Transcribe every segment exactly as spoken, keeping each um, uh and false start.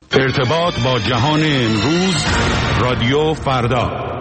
ارتباط با جهان امروز، رادیو فردا.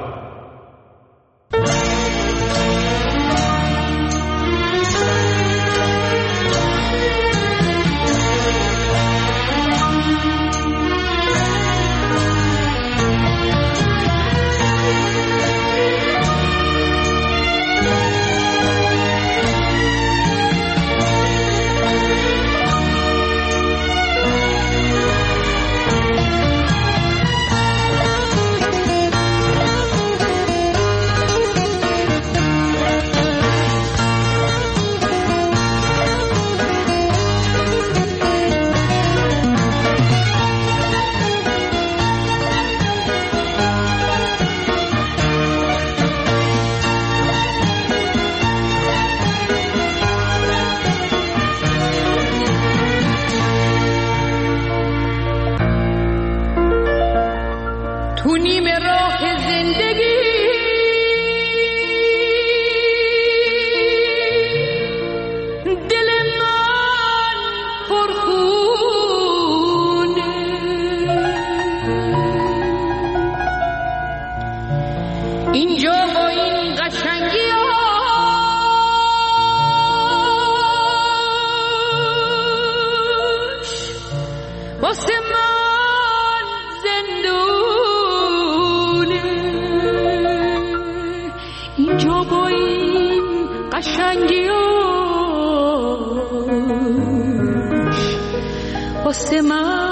واسه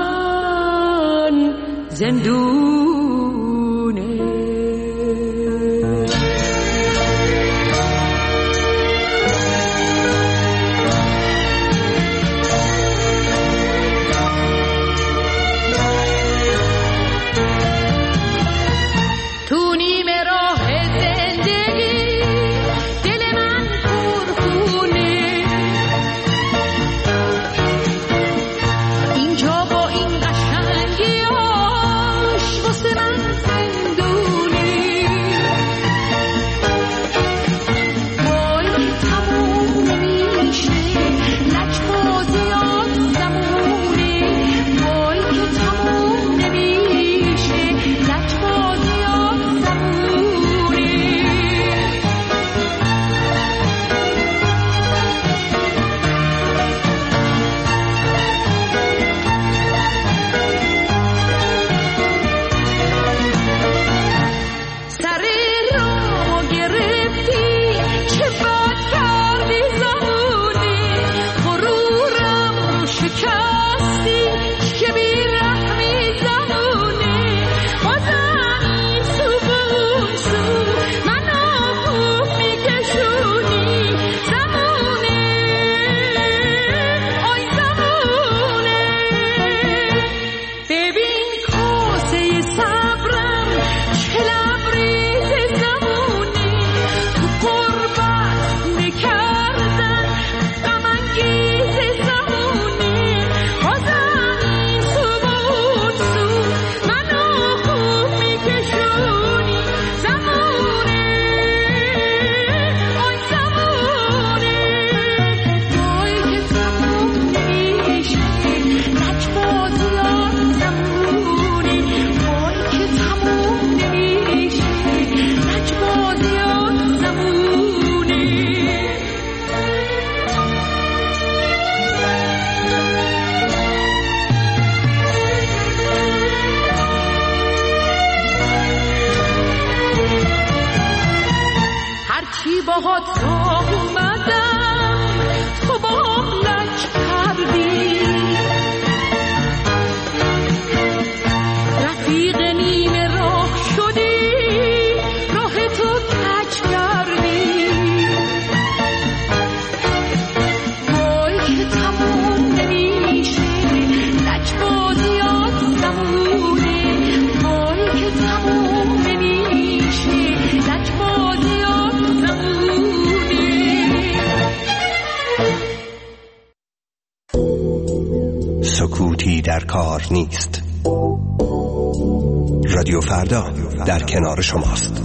من زندونه. تو نیم راه زندگی دل من پرخونه، اینجا با این قشنگیاش واسه من زندونی. وای تموم نمیشه لجبازیات زمونه، وای که تموم نمیشه لجبازیات زمونه. سر را گرفتی چه بد کردی زمونه، غرورم رو شکستی که بیرحمی زمونه. بازم این سو به اون سو منو خوب میکشونی زمونه، آی زمونه. ببین کاسه صبرم چه لبریز زمونه، تو قربت خونه کردن غم انگیز زمونه. بازم این سو به اون سو منو خوب میکشونی زمونه، آی زمونه. وای که تموم نمیشه لجبازیات زمونه، وای که تموم نمیشه لجبازیات زمونه. هرچی باهات راه اومدم تو با هم لج کردی، رفیق نیمه راه شدی راه تو کج کردی. وای که تموم نمیشه لجبازیات زمونه، وای که تموم نمیشه لجبازیات زمونه. سکوتی در کار نیست. رادیو فردا در کنار شماست.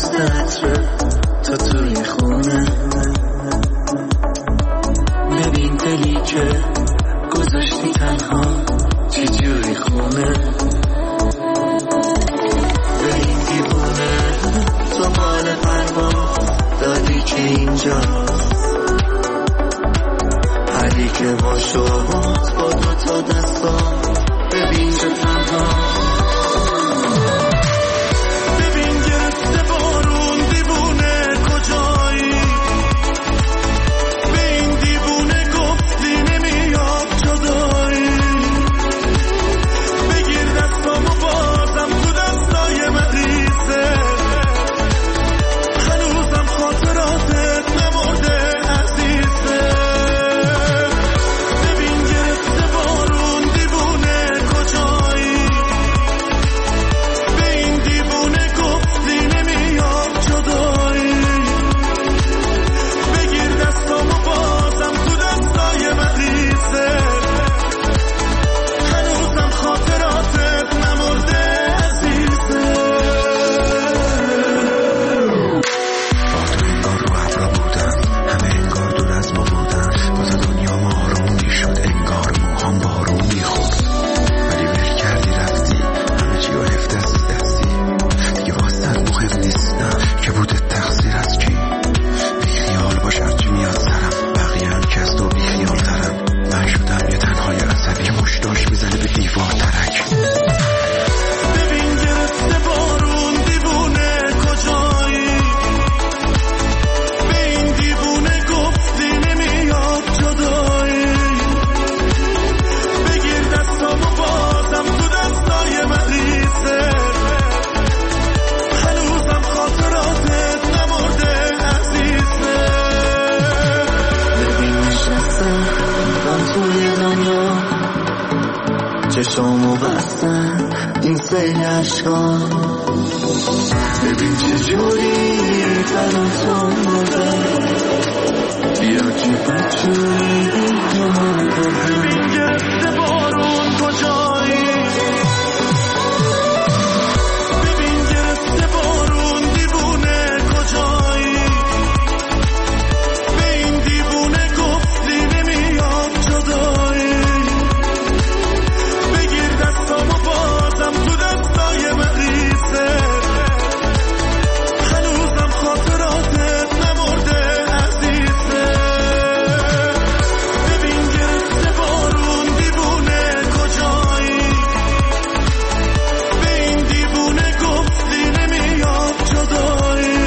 دست عطره تا توی خونه. ببین دلی که گذاشتی تنها چجوری خونه. به این دیوونه تو مال پرواز دادی که اینجا حالی که با شد با دو تا دستا ببین چه تنها. ببین گرفته بارون دیوونه کجایی. به این دیوونه گفتی نمیاد جدایی. بگیر دستامو بازم تو دستای مریضه. هنوزم خاطراتت نمرده عزیزه. ببین گرفته بارون دیوونه کجایی. به این دیوونه گفتی نمیاد جدایی. بگیر دستامو بازم تو دستای مریضه. هنوزم خاطراتت نمرده عزیزه. با تو انگار رو ابرا بودم، همه انگار دور از ما بودن. باز دنیا ما آروم میشد، انگار موهام بارون میخورد. ولی ول کردی رفتی، همه چی رو حفظ دستی دستی. دیگه واسه مهم نیست نه که بودت تقصیر از کی. بیخیال باش هرچی میاد سرم، بقیه هم که از تو بیخیال ترم. من شدم یه تنهای عصبی که مشتاش میزنه به دیوار ترک. ببین گرفته بارون دیوونه کجایی. به این دیوونه گفتی نمیاد جدایی. بگیر دستامو بازم تو دستای مریضه. هنوزم خاطراتت نمرده عزیزه. ببین نشستم من توی دنیا، چشامو بستن این سیل عشقا. ببین چجوری تنم مرده. بیا که بچوری جهان بده. ببین گرفته بارون کجایی. ببین گرفته بارون دیوونه کجایی. به این دیوونه گفتی نمیاد جدایی. بگیر دستامو بازم تو دستای مریضه. هنوزم خاطراتت نمرده عزیزه. ببین گرفته بارون دیوونه کجایی. به این دیوونه گفتی نمیاد جدایی.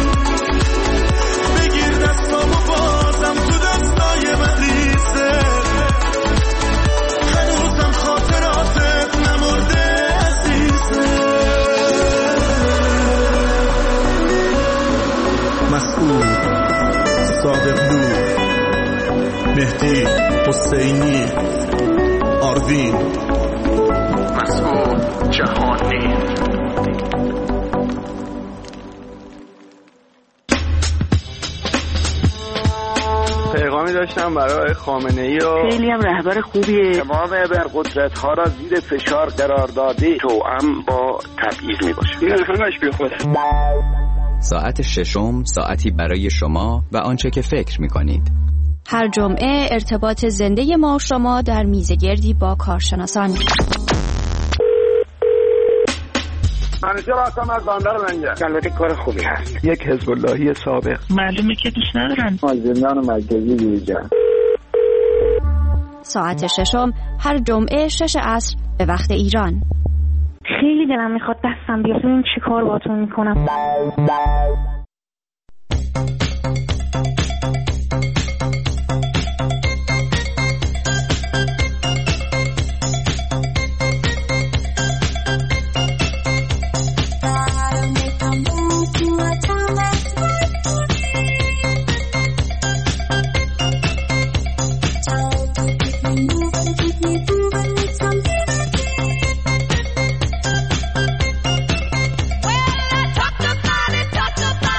بگیر دستامو بازم تو دستای مریضه. هنوزم خاطراتت نمرده عزیزه. مسئول صادق نور، مهدی حسینی، آروین، مسئول جهانی. پیغامی داشتم برای خامنه‌ای و خیلی هم رهبر خوبیه. تمام ابرقدرت‌ها را زیر فشار قرار داده توأم با تبعیض میباشه. این همش بی خوده. ساعت ششم، ساعتی برای شما و آنچه که فکر می‌کنید. هر جمعه ارتباط زنده ما و شما در میزگردی با کارشناسان. منیجر هستم از بندر منجر. البته کار خوبی هست. یک حزب اللهی سابق. معلومه که دوست ندارن. مازندران مرکزی دیجا. ساعت ششم هر جمعه شش عصر به وقت ایران. خیلی دلم میخواد دستم بیاد ببینم چی کار باهاتون میکنم. Well, I talked about it, talked about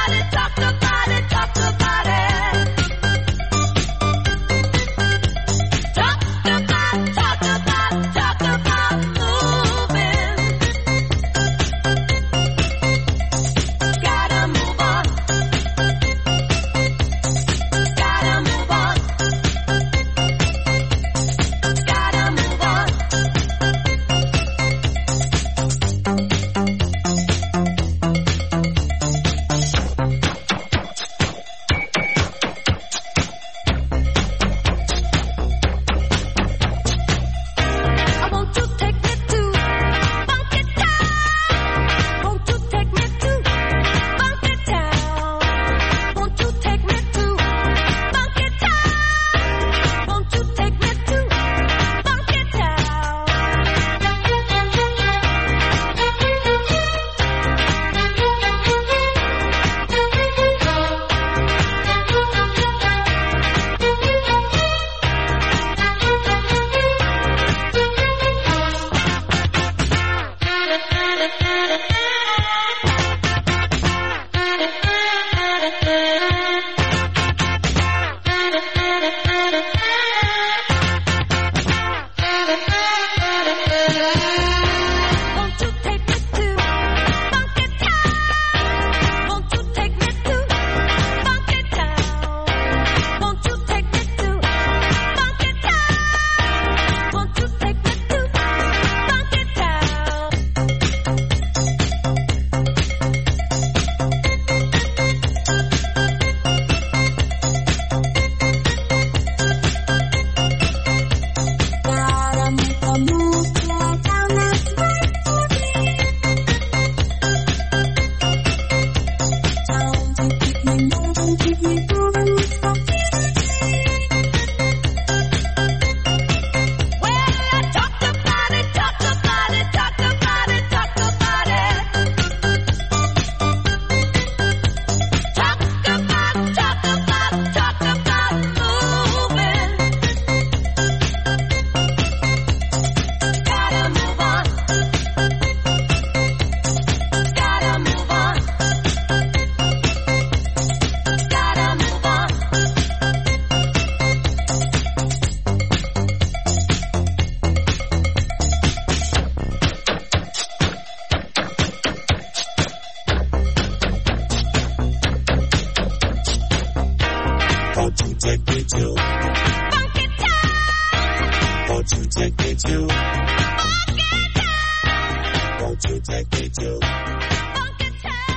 take me to Funky Town? Won't you take me to Funky Town? Won't you take me to Funky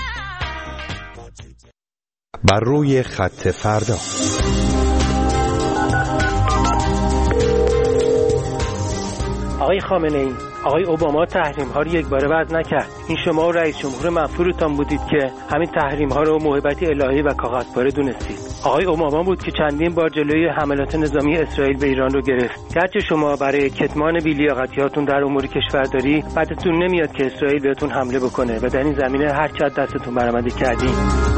Town? بر روی خط فردا. آقای خامنه‌ای، آقای اوباما تحریم ها رو یک باره وضع نکرد. این شما و رئیس جمهور مغفورتان بودید که همین تحریم ها رو موهبتی الهی و کاغذپاره دونستید. آقای اوباما بود که چندین بار جلوی حملات نظامی اسرائیل به ایران رو گرفت. گرچه شما برای کتمان بی‌لیاقتی‌هاتون در امور کشورداری بعدتون نمیاد که اسرائیل بهتون حمله بکنه و در این زمینه هر چه دستتون برآمده کردین.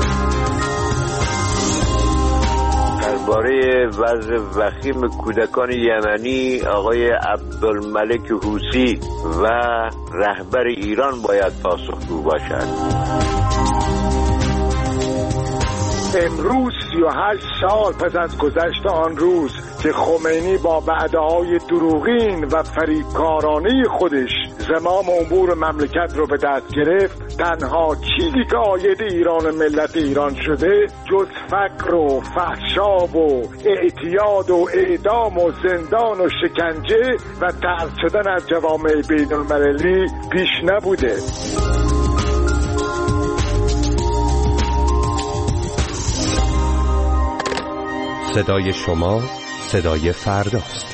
درباره وضع وخیم کودکان یمنی آقای عبدالملک حوثی و رهبر ایران باید پاسخگو باشد. امروز سی و هشت سال پس از گذشت آن روز که خمینی با وعده‌های دروغین و فریبکارانه خودش زمام امور مملکت رو به دست گرفت، تنها چیزی که عاید ایران و ملت ایران شده جز فقر و فحشا و اعتیاد و اعدام و زندان و شکنجه و طرد شدن از جوامع بین المللی پیش نبوده. صدای شما صدای فرداست.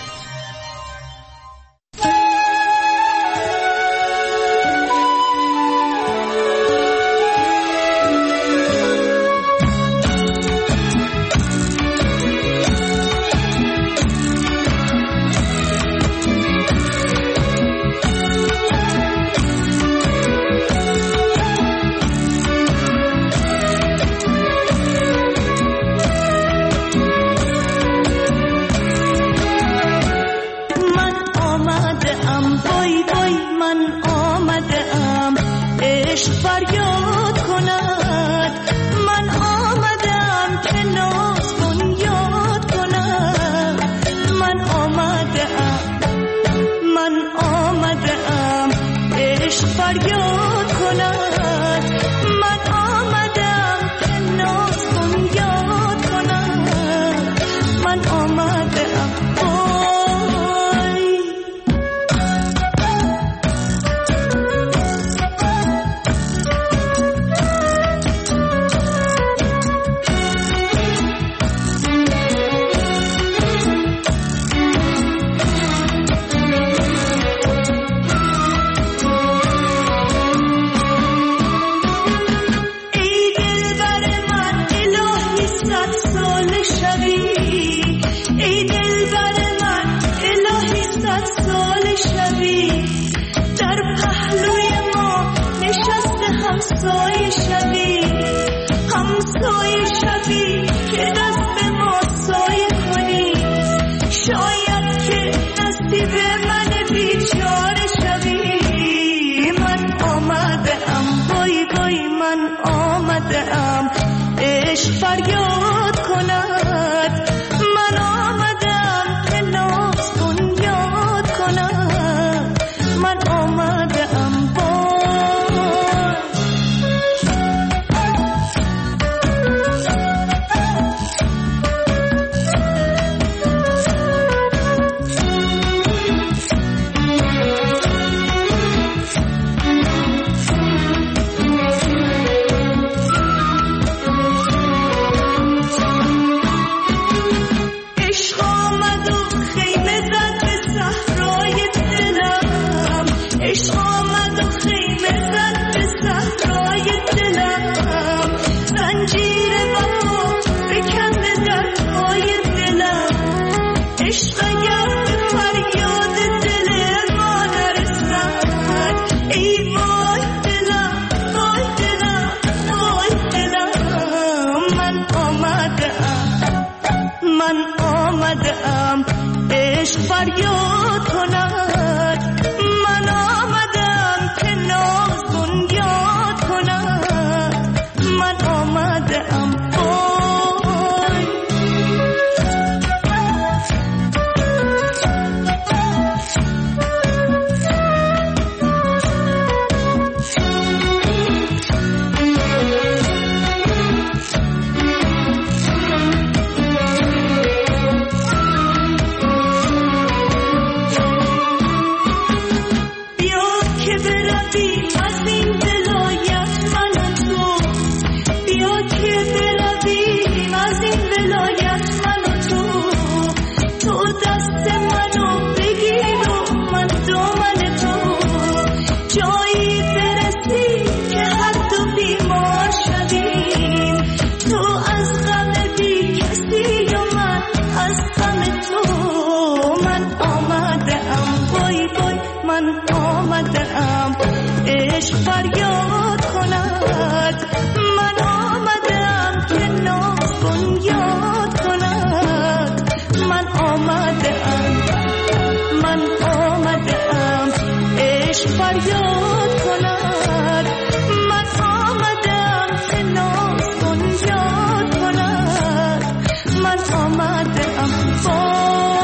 برویم از این ولایت من و تو، تو دست منو بگیر و من دامن تو، جایی برسی که حد و بیمار شدیم، تو از غم بی کسی و من از غم تو. من آمده ام بای بای، من آمده ام عشق فریاد کند، من آمده ام که ناز بنیاد کند، من آمده ام، من آمده ام عشق فریاد کند، من آمده ام که ناز بنیاد کند، من آمده ام با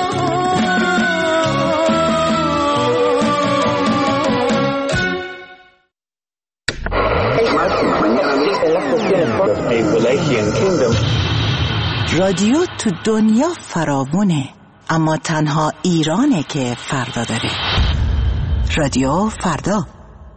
رادیو تو دنیا فراوونه، اما تنها ایرانه که فردا داره. رادیو فردا.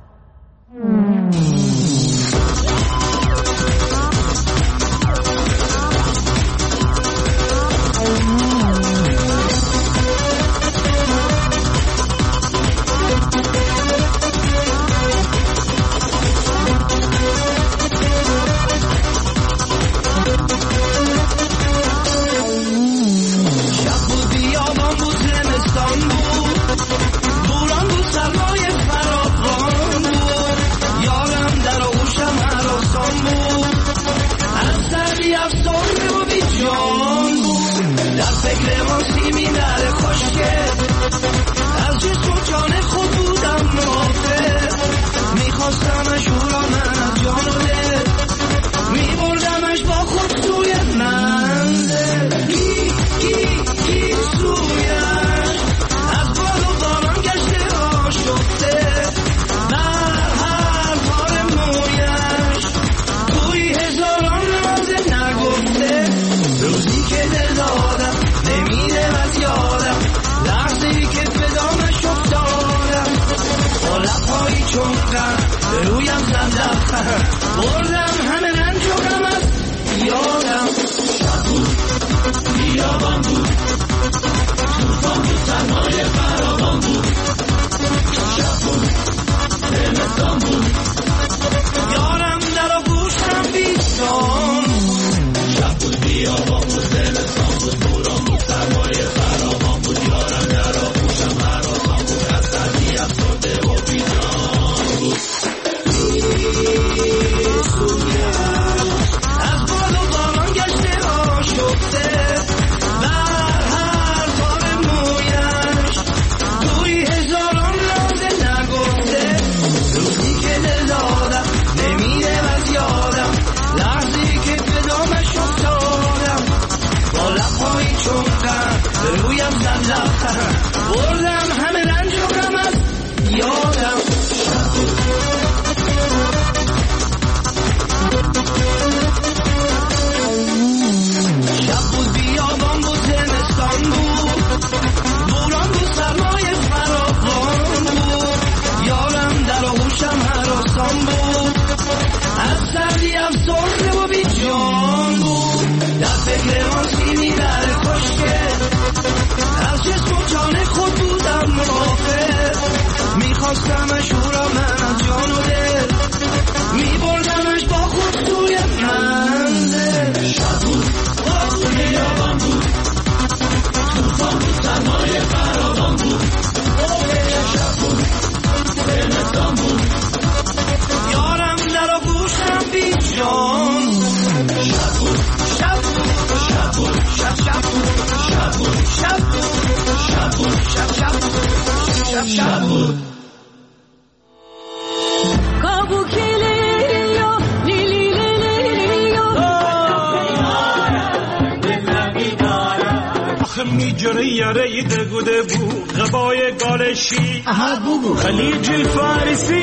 خليج الفارسي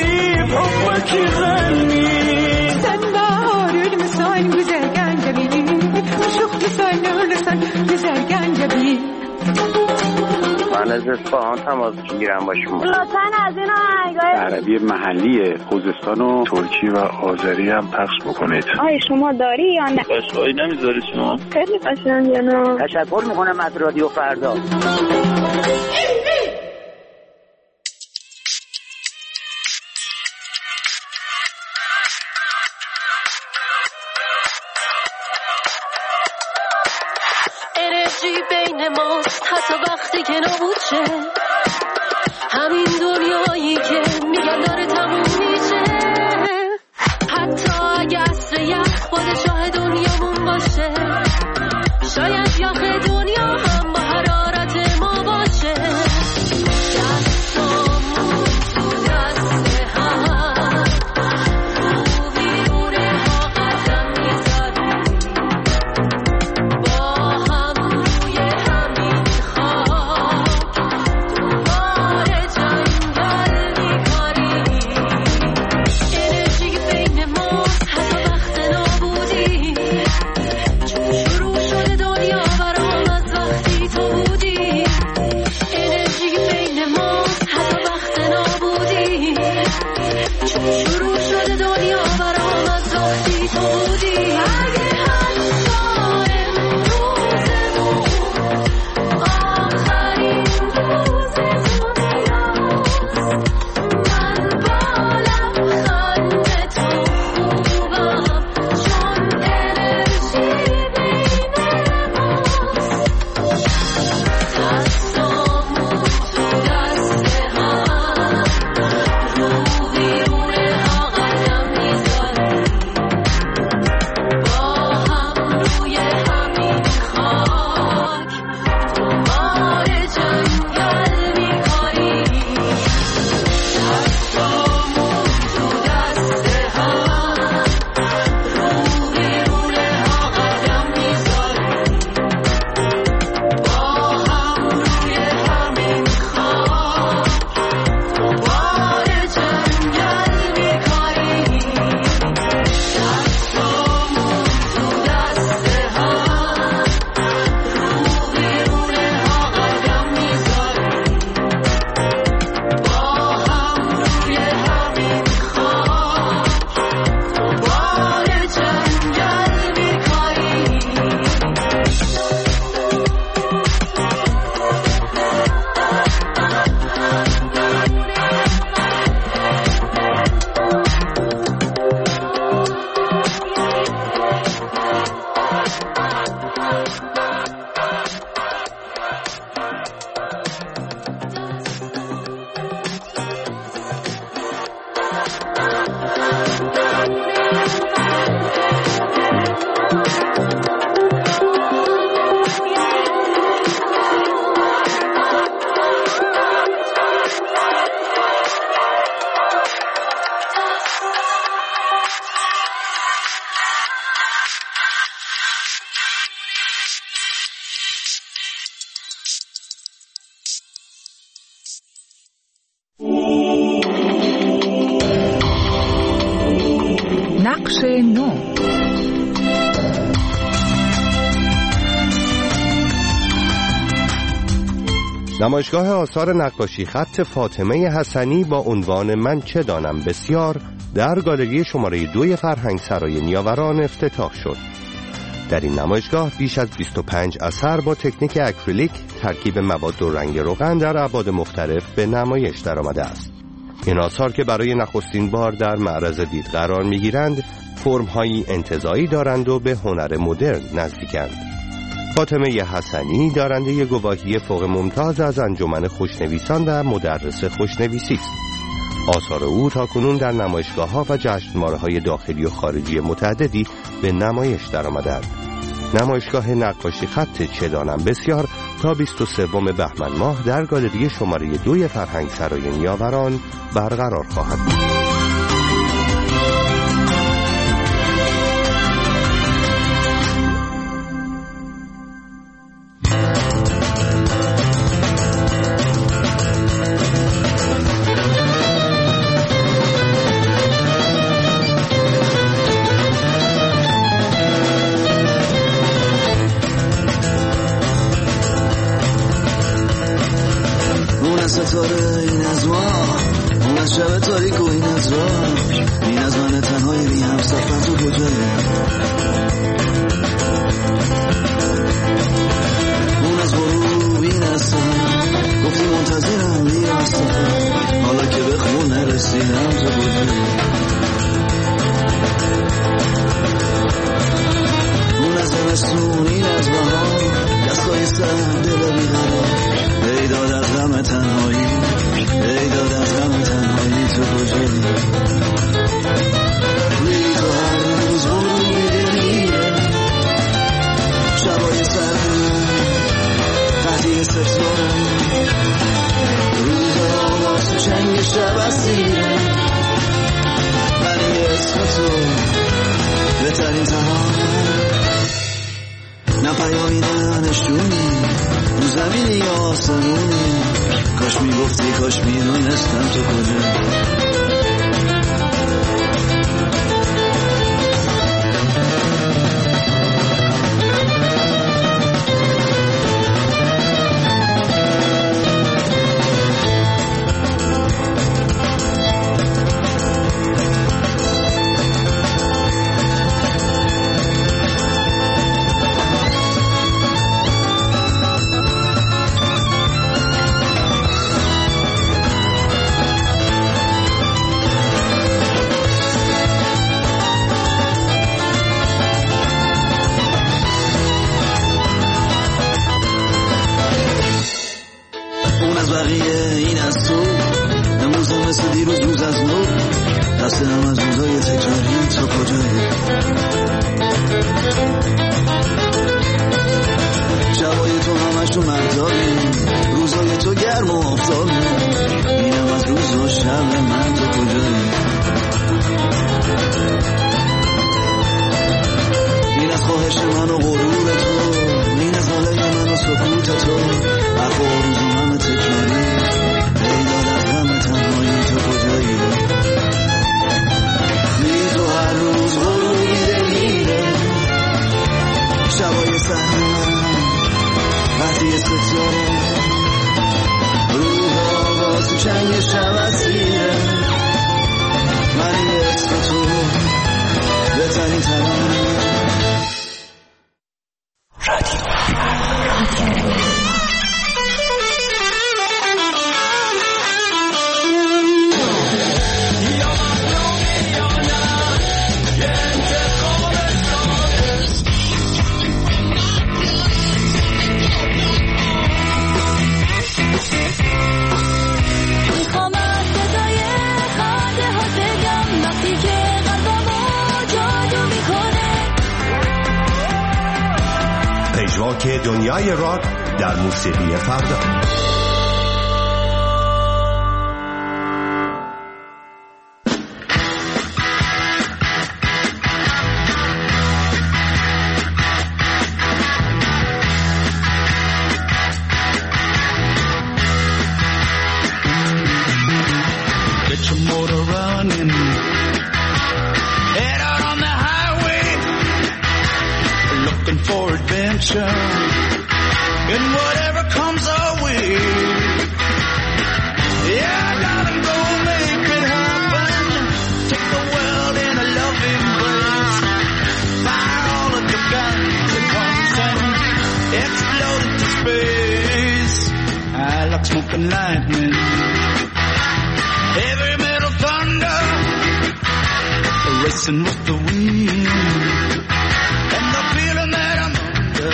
بحبك يغني سنبار المسان güzelgen جميل وشوف لسان لسان güzelgen جميل من از اصفهان تماس میگیرم با شما. لطفاً از این آهنگای عربی محلی خوزستان و ترکی و آذری هم پخش بکنید. آیا شما داری یا نه؟ قشنگی نمیذاری شما؟ خیلی قشنگه. نه تشکر میکنم از رادیو فردا. انرژی بین ماست حتی وقتی که نبود شه، همین دنیایی که میگن داره تموم میشه، حتی اگه عصر یخ پادشاه دنیامون باشه، شاید یخ دنیا هم با حرارت ما باشه. دستامون تو دست هم رو بیرونه ها قدم میذاریم، با هم روی همین خاک دوباره جنگل میکنیم. انرژی بین ماست حتی وقت نابودی، چون شروع شده دنیا برام از وقتی تو بودی. انرژی بین ماست حتی وقت نابودی، چون شروع شده دنیا برام از وقتی تو بودی. اگه حتی امروزمون آخرین روز دنیاست، من با لبخند تو خوبم، چون انرژی بین ماست. دستامون تو دست هم رو بیرونه ها قدم میذاریم، با هم روی همین خاک دوباره جنگل میکنیم. دستامون تو دست هم رو بیرونه ها قدم میذاریم، با هم روی همین خاک دوباره جنگل میکنیم. دستامون تو دست هم رو بیرونه ها قدم میذاریم، با هم روی همین خاک دوباره جنگل نقش نو. نمایشگاه آثار نقاشی خط فاطمه حسنی با عنوان من چه دانم بسیار در گالری شماره دوی فرهنگ سرای نیاوران افتتاح شد. در این نمایشگاه بیش از بیست و پنج اثر با تکنیک اکریلیک ترکیب مواد و رنگ روغن در ابعاد مختلف به نمایش درآمده است. این آثار که برای نخستین بار در معرض دید قرار می‌گیرند، فرم‌هایی انتزاعی دارند و به هنر مدرن نزدیکند. فاطمه حسنی دارنده گواهی فوق ممتاز از انجمن خوشنویسان و مدرس خوشنویسی است. آثار او تاکنون در نمایشگاه‌ها و جشنواره‌های داخلی و خارجی متعددی به نمایش درآمده‌اند. نمایشگاه نقاشی خط چه دانم بسیار تا بیست و سوم بهمن ماه در گالری شماره دوی فرهنگ سرای نیاوران برقرار خواهد بود. داره این از ما، اون از شب تاریک و این از راه، این از من تنهای بی هم سفر تو کجایی، اون از غروب این از سفر، گفتی منتظرم بیا از سفر، حالا که به خون نرسیدم تو کجایی، اون از زمستون این از بهار، دستای سر دل بیقرار، ای داد از غم تنهایی، ای داد از غم تنهایی تو کجایی، روی تو هر روز غروب میره، شبای سر قضیه ستاره، روز آواز تو چنگ شب اسیره، من یه اسم تو بهترین تنها، نه پیامی نه نشونی، رو زمینی یا آسمونی، کاش میگفتی کاش میدونستم تو کجا، که دنیای راک در موسیقی فردا. And whatever comes our way, yeah, I gotta go make it happen. Take the world in a loving embrace. Fire all of your guns at once and explode into space. I like smoking lightning, heavy metal thunder, racing with the wind, and the feeling that I'm under.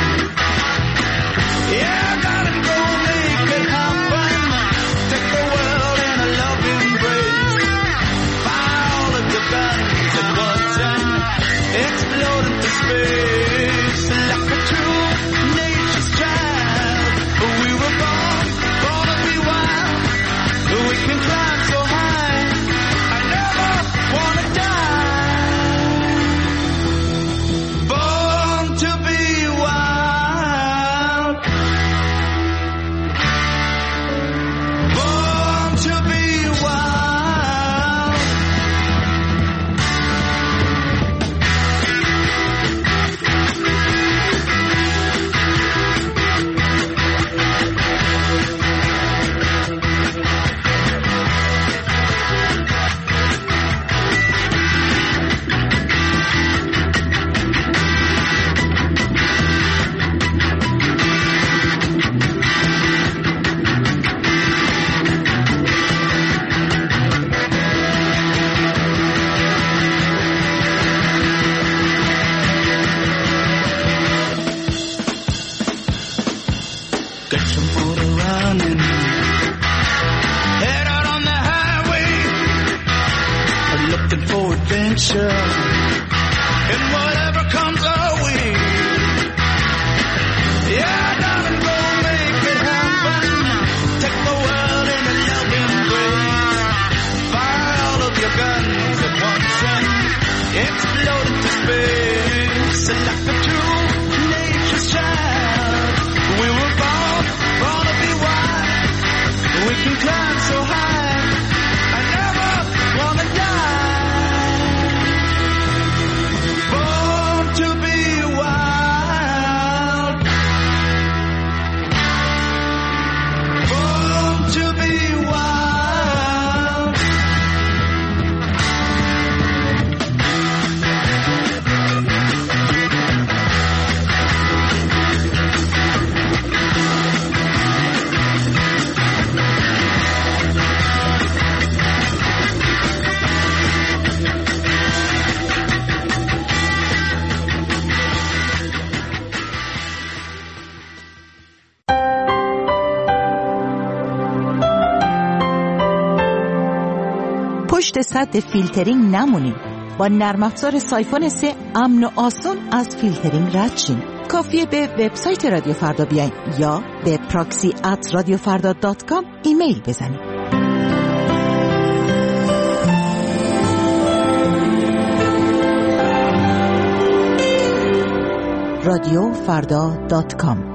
Yeah, I gotta go make it happen. Take the world in a loving embrace. Fire all of your guns at once and explode into space. Like a true nature's child, we were born, born to be wild. We can climb so high, I never wanna die. Born to be wild. To be wild. get your motor running. Head out on the highway, looking for adventure, and whatever comes our way. Yeah, darling, go make it happen. Take the world in a loving embrace. Fire all of your guns at once and explode into space. And like a true nature's child, we were born, born to be wild. We can climb so high, I never wanna die. Born to be wild. Born to be wild. پشت سد فیلترینگ نمونیم. با نرم افزار سایفون سه امن و آسون از فیلترینگ رد شین. کافیه به وبسایت رادیو فردا بیاین یا به پراکسی ات رادیو فردا دات کام ایمیل بزنید. رادیو فردا دات کام.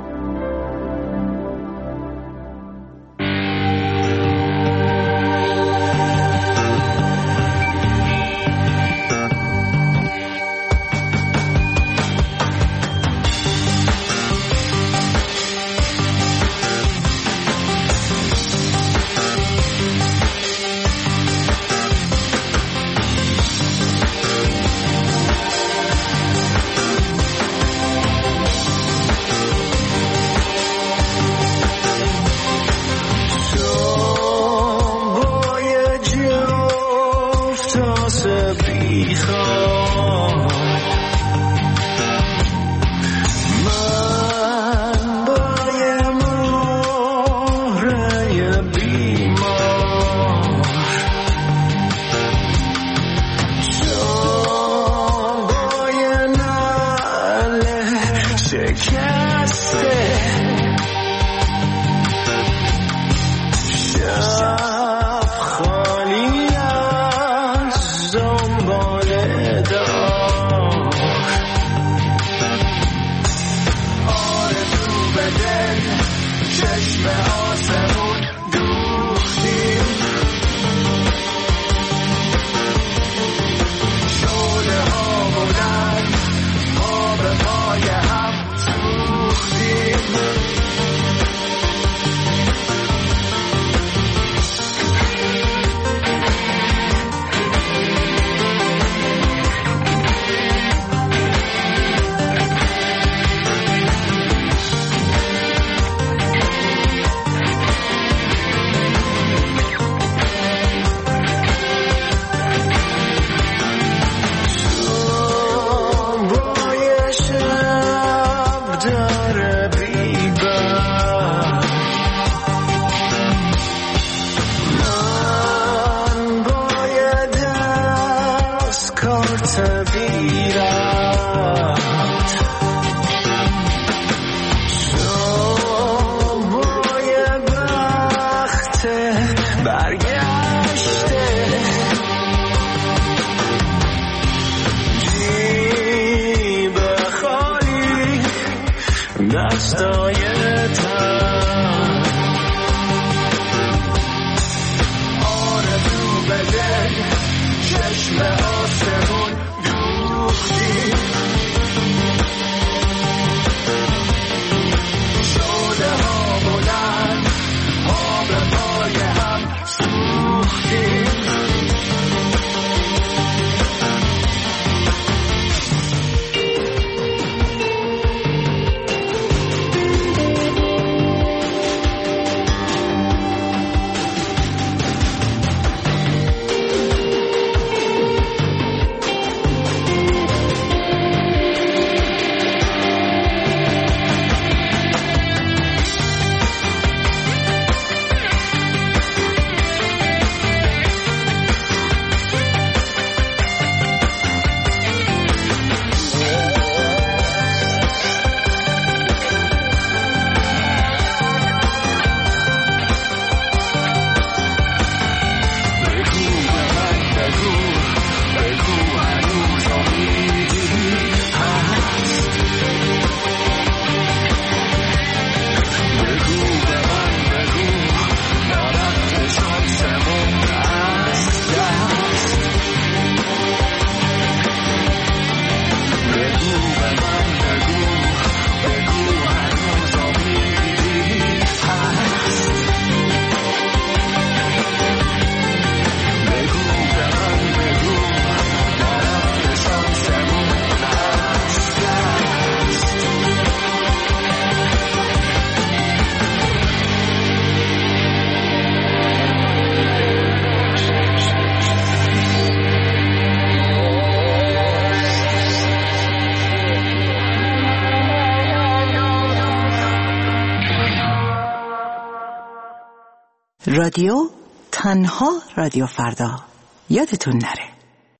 رادیو تنها رادیو فردا. یادتون نره.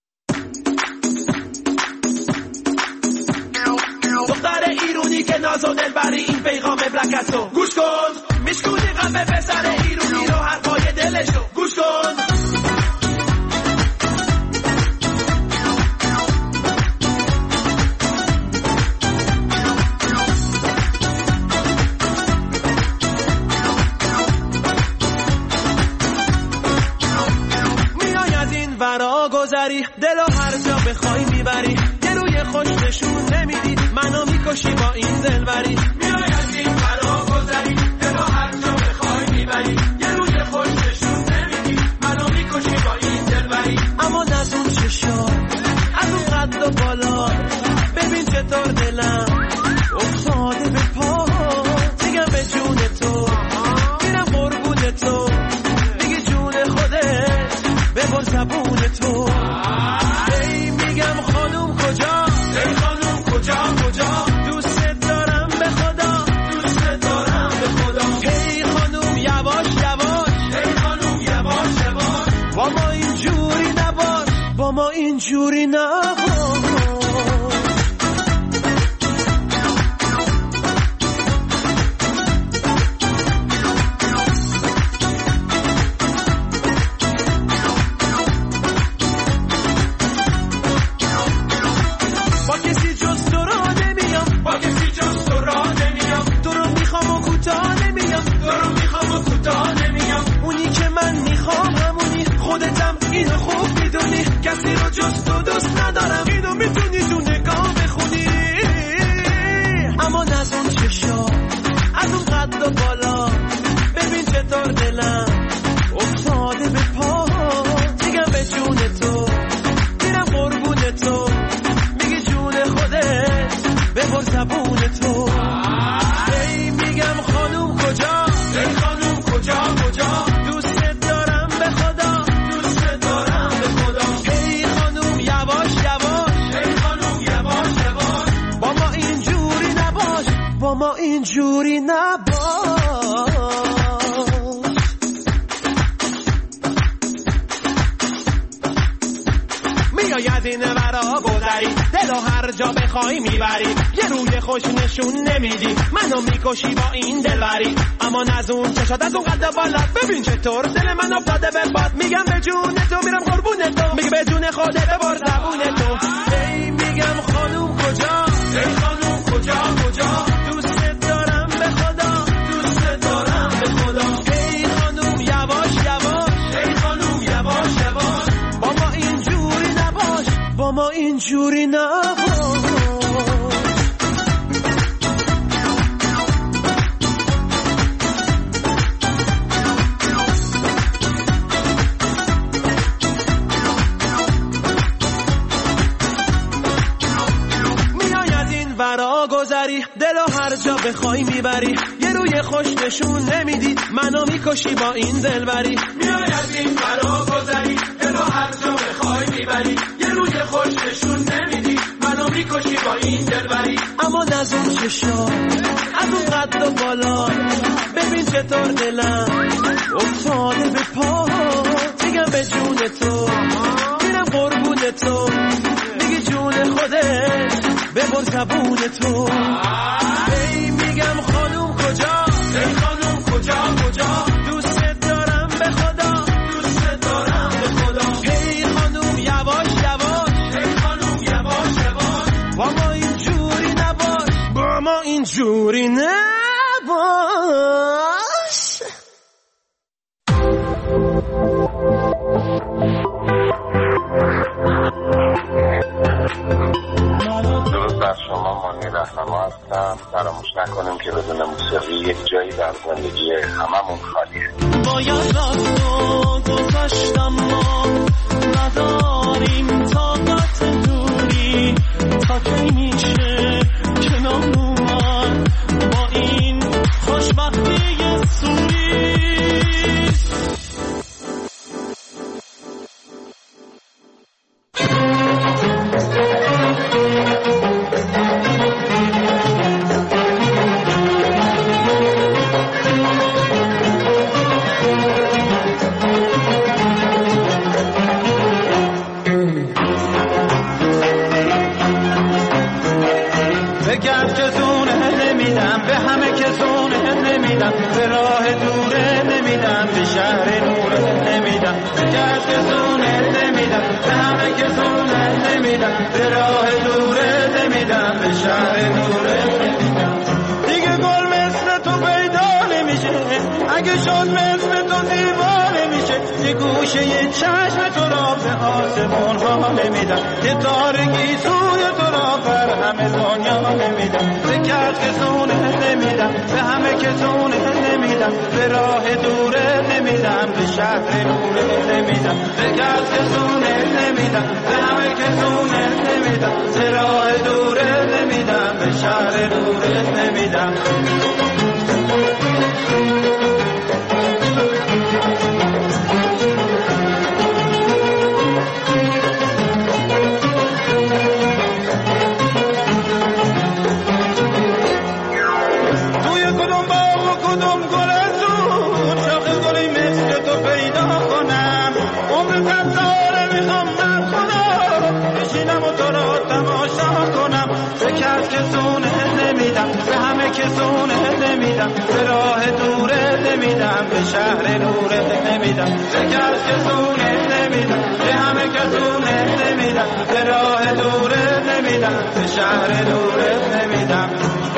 دختر ایرونی که ناز و دلبری این پیغام بلکتو گوش کن، میشکونی قلب پسر ایرونی رو حرفای دلشو گوش کن. ورا گذری دل و هر جا بخوای میبری، یه روی خوش نشون نمیدی منو میکشی با این دلبری. میای از این ورا گذری دل و هر جا بخوای میبری، یه روی خوش نشون نمیدی منو میکشی با این دلبری. اما از اون چشا از اون قد و بالا ببین چطور دلم افتاده به پا، دیگه به جون تو میرم قربون تو، دیگه جون خودت ببر زبون تو. ای میگم خانوم کجا، ای خانوم کجا کجا، دوست دارم به خدا، دوست دارم به خدا. ای خانوم یواش یواش، ای خانوم یواش یواش، با ما اینجوری نباش، با ما اینجوری نباش. اینو خوب میدونی کسی رو جز تو دوست ندارم، اینو میتونی تو نگاه بخونی. اما از اون چشا از اون قد و بالا ببین چطور دلم افتاده به پا، دیگه به جون تو میرم قربون تو، میگی جون خودت ببر زبون تو. ای میگم خانوم کجا، ای خانوم کجا کجا، دوست دارم به خدا، دوست دارم به خدا. ای خانوم یواش یواش، ای خانوم یواش یواش، با ما اینجوری نباش، با ما اینجوری نباش. میای از این ورا گذری دل و هر جا بخوای میبری، یه روی خوش نشون نمیدی منو میکشی با این دلبری. اما از اون چشات از اون قد بالا ببین چطور دل من افتاده به باد، میگم به جون تو میرم قربون تو، میگه به جون خودت ببر زبون تو. ای میگم خانوم کجا، ای خانوم کجا کجا، دوست دارم به خدا، دوست دارم به خدا. ای خانوم یواش یواش، ای خانوم یواش یواش، با ما اینجوری نباش، با ما اینجوری نباش. ورا گذری دل و هر جا بخوای میبری، یه روی خوش نشون نمیدی منو میکشی با این دلبری. میای از این ورا گذری دل و هر جا بخوای میبری، یه روی خوش نشون نمیدی منو میکشی با این دلبری. اما از اون چشا از اون قد و بالا ببین چطور دلم افتاده به پا، دیگه به جون تو میرم قربون تو، میگی جون خودت ببر زبون تو. ای میگم خانوم کجا، ای خانوم کجا کجا، دوست دارم به خدا، دوست دارم به خدا. ای خانوم یواش یواش، ای خانوم یواش یواش، با ما اینجوری نباش، با ما اینجوری نباش. درود بر شما، مانی رهنما هستم. فراموش نکنیم که بدون موسیقی یک جایی در زندگی هممون خالیه. باید رفت و گذاشتم ما نداریم طاقت دوری، تا کی میشه کنار اومد با این خوشبختی سوری. کس که زونه نمیدم، به همه که زونه نمیدم، به راه دوره نمیدم، به شهر نوره نمیدم. به کس که زونه نمیدم، به همه که زونه نمیدم، به راه دوره نمیدم، به شهر نوره نمیدم. دیگه گل مثل تو پیدا نمیشه، اگه شد مثل تو دیوانه میشه. یه گوشه یه چشم تو را به آسمون ها نمیدم، یه تارگی سوی تو را بر همه دنیا نمیدم. به کس که زونه نمیدم، به همه که زونه نمیدم، به راه دوره نمیدم، به شهر نوره نمیدم. به کس که زونه نمیدم، به همه که زونه نمیدم، به راه دوره نمیدم، به شهر نوره نمیدم. به همه که زونه نمیدم، به راه دوره نمیدم، به شهر نوره نمیدم. به کس که زونه نمیدم، به همه که زونه نمیدم، به راه دوره نمیدم، به شهر نوره نمیدم.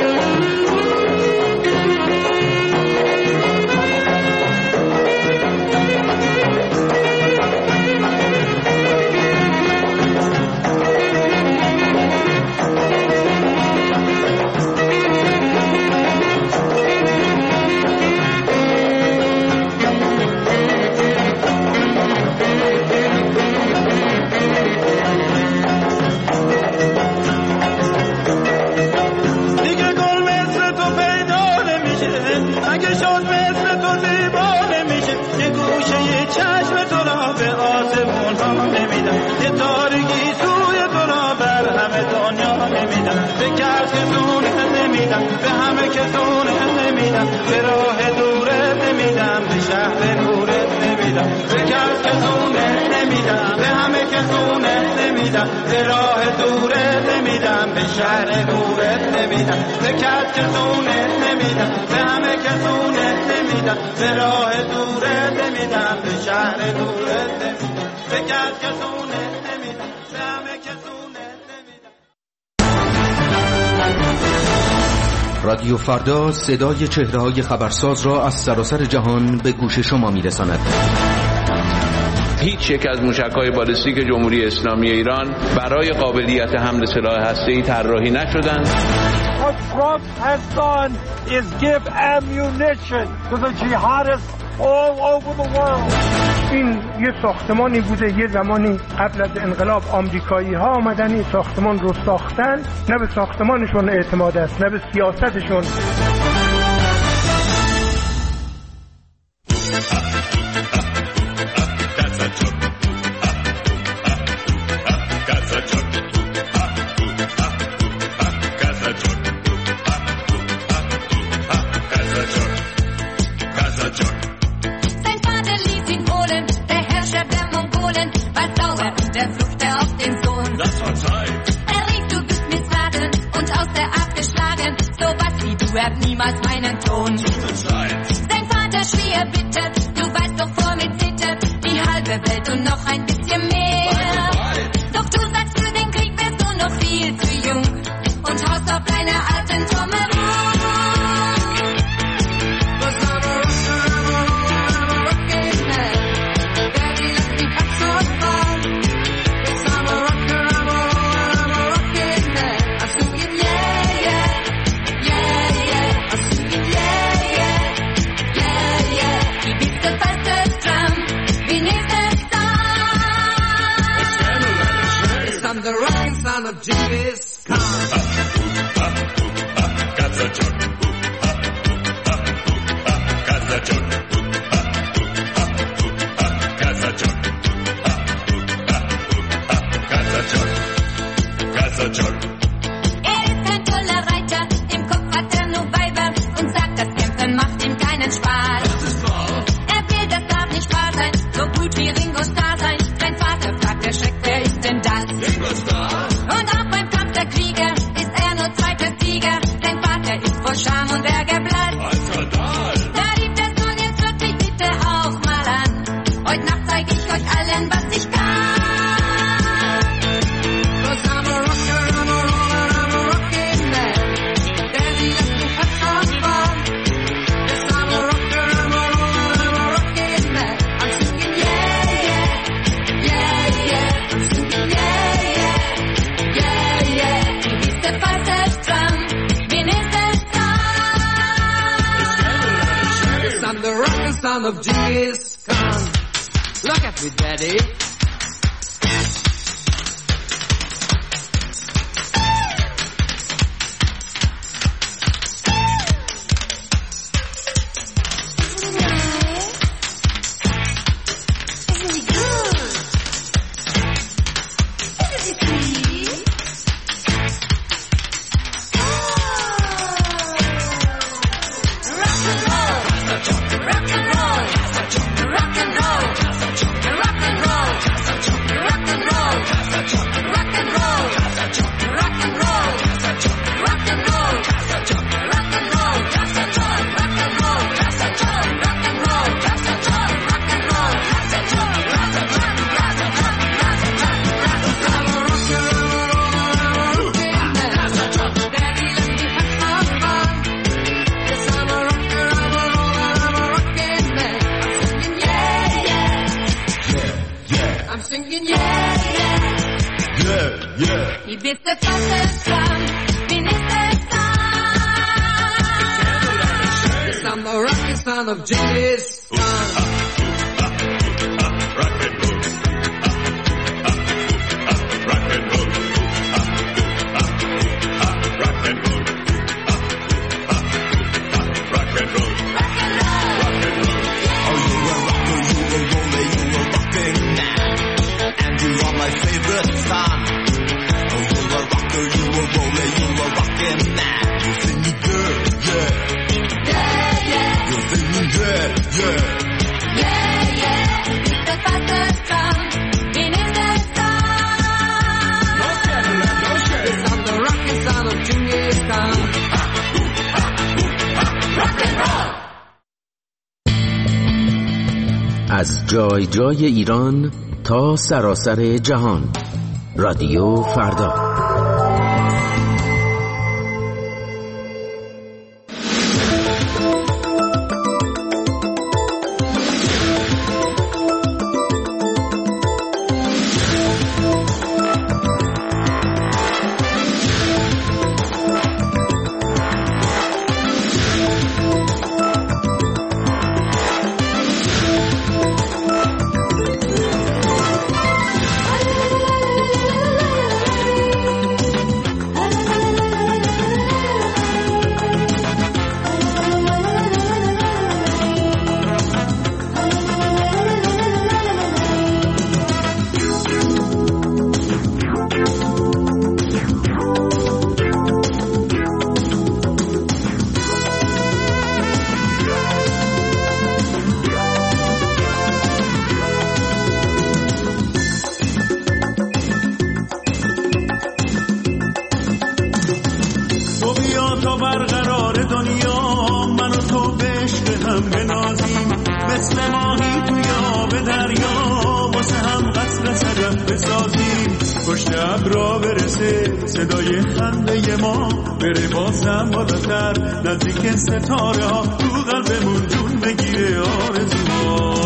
به همه که زونه نمیدم، به راه دوره نمیدم، به شهر نوره نمیدم. به کس که زونه نمیدم، به همه که زونه نمیدم، به راه دوره نمیدم، به شهر نوره نمیدم. به کس که زونه نمیدم، به همه که زونه نمیدم، به راه دوره نمیدم، به شهر نوره نمیدم. به کس که زونه نمیدم، به همه که زونه نمیدم. رادیو فردا صدای چهره‌های خبرساز را از سراسر جهان به گوش شما می‌رساند. هیچ یک از موشک‌های بالستیک جمهوری اسلامی ایران برای قابلیت حمل سلاح هسته‌ای طراحی نشدند. What Trump has done is give ammunition to the jihadists all over the world. این یه ساختمانی بوده، یه زمانی قبل از انقلاب آمریکایی ها آمدن این ساختمان رو ساختن. نه به ساختمانشون اعتماد است، نه به سیاستشون. Niemals meinen Ton. Sein Vater schrie er bitte, du weißt doch vor mir zittert die halbe Welt und noch ein bisschen mehr. Doch du sagst, für den Krieg bist du noch viel zu jung und haust auf deine alten Trommel rum. son of Genghis Khan. Look at me, daddy. Of Genghis Khan. Rock and roll. Rock and roll. Rock and roll. Rock and roll. Rock and roll. Oh, you a rocker, you a roller, you a rockin' man. And you are my favorite son. Oh, you a rocker, you a roller, you a rockin' man. You sing me good, yeah. Yeah, yeah. You sing me good, yeah. Yeah, yeah. It's the fastest drum in Hindustan. No Cadillac, no shade. It's on the rockin' sound of Genghis Khan. Rock and roll. از جای جای ایران تا سراسر جهان. رادیو فردا. ستاره ها تو قلبمون جون بگیره آرزوها.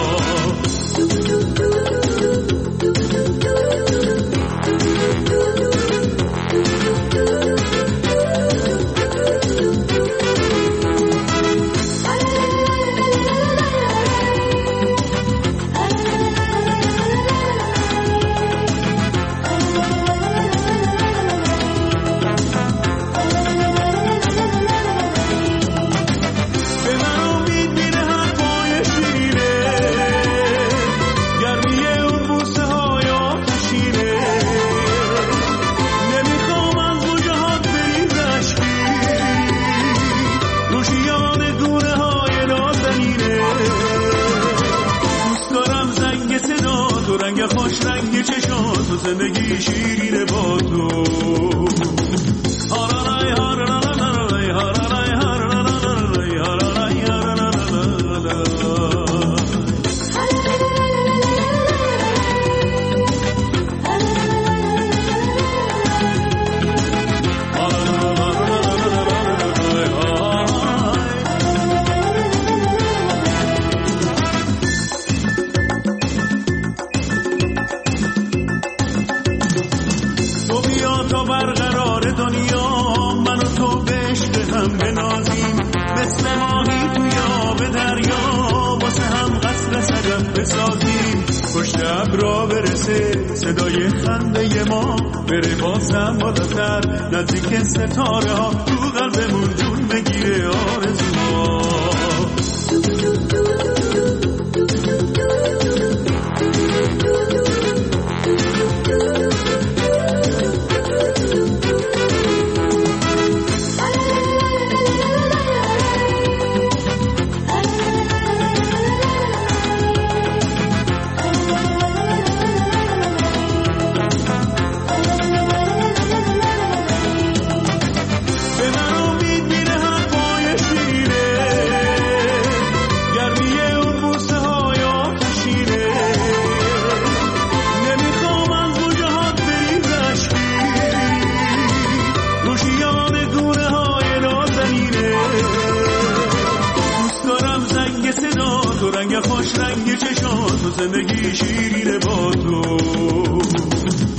زندگی شیرینه با تو. هارالای هارالای هارالای هارالای هارالای تو بیا تا بر شب را برسه صدای خنده ما بره بازم بالاتر نزدیک ستاره ها تو قلبمون جون بگیره آرزوها. زندگی شیرینه با تو